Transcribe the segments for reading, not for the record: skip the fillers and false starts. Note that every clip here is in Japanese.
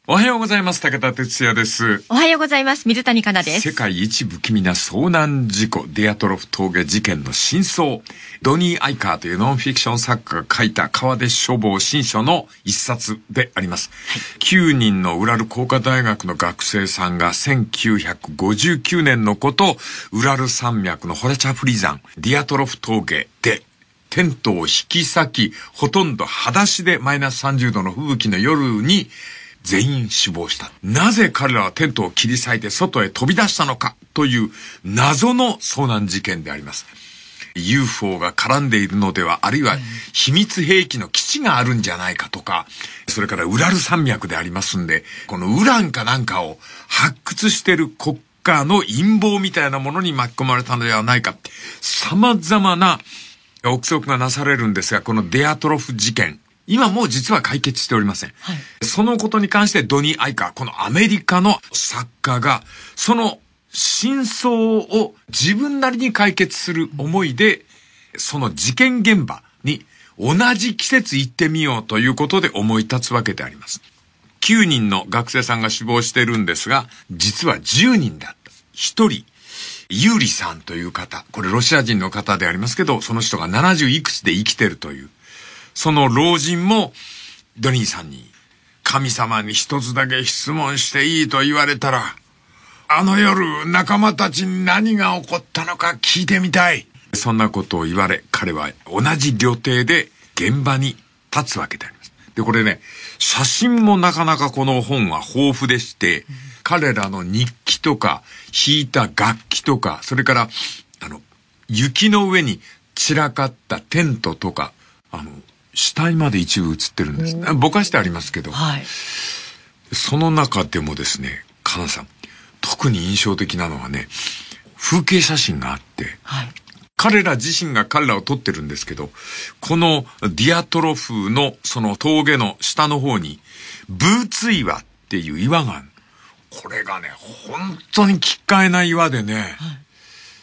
おはようございます。武田哲也です。 おはようございます。水谷香奈です。 世界一不気味な遭難事故、ディアトロフ峠事件の真相。ドニー・アイカーというノンフィクション作家が書いた川出書房新書の一冊であります。はい、9人のウラル工科大学の学生さんが1959年のこと、ウラル山脈のホラチャフリ山、ディアトロフ峠で、テントを引き裂き、ほとんど裸足でマイナス30度の吹雪の夜に、全員死亡した。なぜ彼らはテントを切り裂いて外へ飛び出したのかという謎の遭難事件であります。UFO が絡んでいるのでは、あるいは秘密兵器の基地があるんじゃないかとか、それからウラル山脈でありますんで、このウランかなんかを発掘している国家の陰謀みたいなものに巻き込まれたのではないかって、様々な憶測がなされるんですが、このデアトロフ事件、今もう実は解決しておりません。はい、そのことに関してドニー・アイカー、このアメリカの作家が、その真相を自分なりに解決する思いで、その事件現場に同じ季節行ってみようということで思い立つわけであります。9人の学生さんが死亡しているんですが、実は10人だった。1人、ユーリさんという方、これロシア人の方でありますけど、その人が70いくつで生きてるという。その老人もドニーさんに神様に一つだけ質問していいと言われたら、あの夜仲間たちに何が起こったのか聞いてみたい。そんなことを言われ、彼は同じ旅程で現場に立つわけであります。で、これね、写真もなかなかこの本は豊富でして、彼らの日記とか弾いた楽器とか、それから雪の上に散らかったテントとか、死体まで一部写ってるんですね。ぼかしてありますけど。はい。その中でもですね、かなさん、特に印象的なのはね、風景写真があって、はい。彼ら自身が彼らを撮ってるんですけど、このディアトロフのその峠の下の方に、ブーツ岩っていう岩がある。これがね、本当に奇怪な岩でね、はい、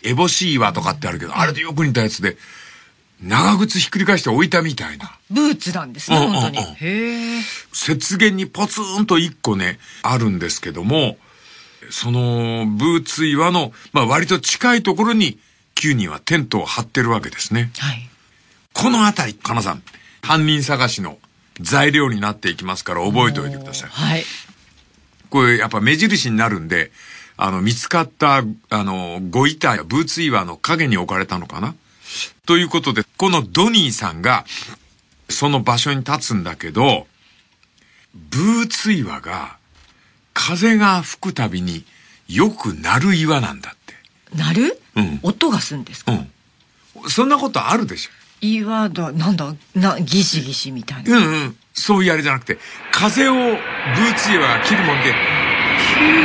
エボシ岩とかってあるけど、あれとよく似たやつで、長靴ひっくり返して置いたみたいな。 ブーツなんですね、本当に。へー。 雪原にポツンと一個ね、あるんですけども、そのブーツ岩の、割と近いところに9人はテントを張ってるわけですね。はい。このあたり、かなさん、犯人探しの材料になっていきますから覚えておいてください。はい。これやっぱ目印になるんで、見つかったご遺体はブーツ岩の影に置かれたのかなということで、このドニーさんがその場所に立つんだけど、ブーツ岩が風が吹くたびによく鳴る岩なんだって。 鳴る？うん。音がするんですか？ うん。そんなことあるでしょ。 岩だ、ギシギシみたいな。 うんうん。そういうあれじゃなくて、風をブーツ岩が切るもんで、ヒュ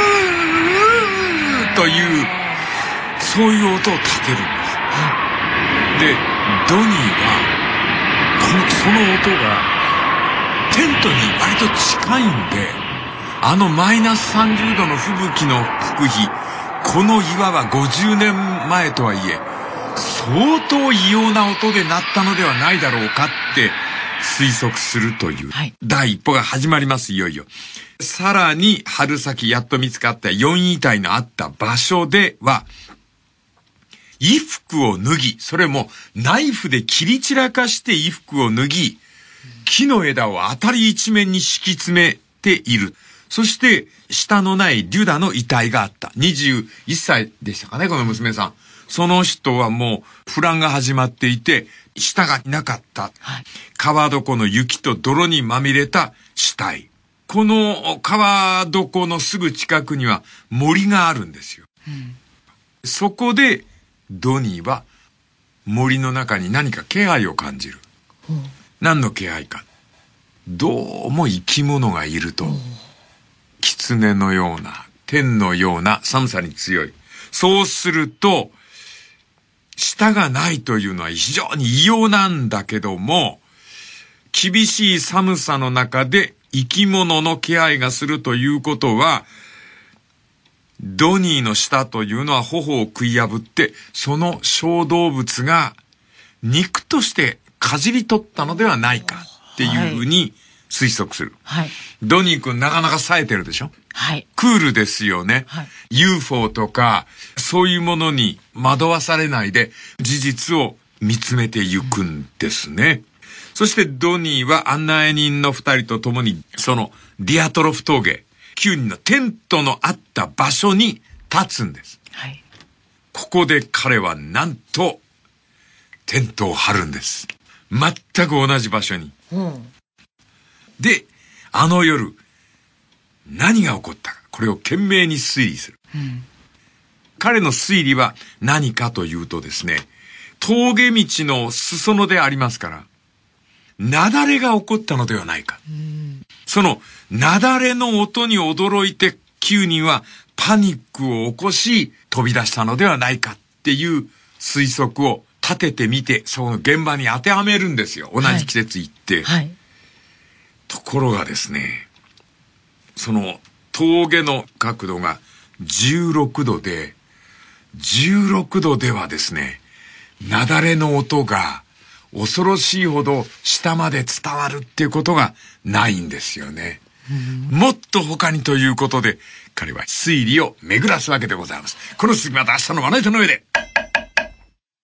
ーという、そういう音を立てるんです。で、ドニーは、その音が、テントに割と近いんで、マイナス30度の吹雪の吹く日、この岩は50年前とはいえ、相当異様な音で鳴ったのではないだろうかって推測するという、第一歩が始まります、いよいよ。さらに、春先やっと見つかった4遺体のあった場所では、衣服を脱ぎ、それもナイフで切り散らかして衣服を脱ぎ、木の枝を辺り一面に敷き詰めている。そして、下のないリュダの遺体があった。21歳でしたかね、この娘さん。その人はもう、腐乱が始まっていて、舌がいなかった。はい、川床の雪と泥にまみれた死体。この川床のすぐ近くには森があるんですよ。うん、そこで、ドニーは森の中に何か気配を感じる。何の気配か。どうも生き物がいると。狐のような、天のような寒さに強い。そうすると、舌がないというのは非常に異様なんだけども、厳しい寒さの中で生き物の気配がするということは、ドニーの舌というのは頬を食い破って、その小動物が肉としてかじり取ったのではないかっていうふうに推測する。 はい。 ドニー君なかなか冴えてるでしょ？ はい。 クールですよね。 はい。 UFO とか、そういうものに惑わされないで、事実を見つめていくんですね。そしてドニーは案内人の2人と共に、そのディアトロフ峠、9人のテントのあった場所に立つんです。 はい。 ここで彼はなんと、テントを張るんです。全く同じ場所に。で、あの夜、何が起こったか、これを懸命に推理する。彼の推理は何かというとですね、峠道の裾野でありますから、雪崩が起こったのではないか。その雪崩の音に驚いて9人はパニックを起こし飛び出したのではないかっていう推測を立ててみて、その現場に当てはめるんですよ。同じ季節行って。 はい。 ところがですね、その峠の角度が16度で、16度ではですね、雪崩の音が恐ろしいほど下まで伝わるっていうことがないんですよね。もっと他にということで、彼は推理を巡らすわけでございます。この次また明日のまな板の上で。